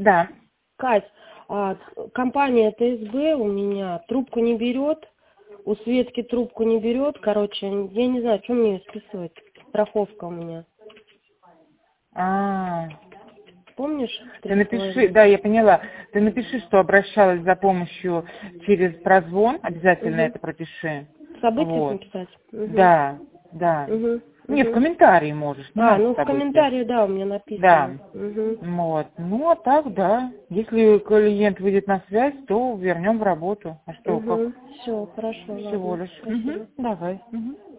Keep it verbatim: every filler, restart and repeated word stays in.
Да. Кать, а, компания Т С Б у меня трубку не берет, у Светки трубку не берет, короче, я не знаю, что мне списывать, страховка у меня. А, Помнишь? ты напиши, да, я поняла. Ты напиши, что обращалась за помощью через прозвон, обязательно Угу. это пропиши. В событиях Вот. написать? Угу. Да, да. Угу. Не, в Угу. комментарии можешь, не А, надо ну в в событиях. комментарии, да, у меня Да. написано. Угу. Вот. Ну, а так, да. Если клиент выйдет на связь, то вернем в работу. А что, как? Угу. Все, хорошо, Всего ладно. лишь. Спасибо. Угу. Давай. Угу.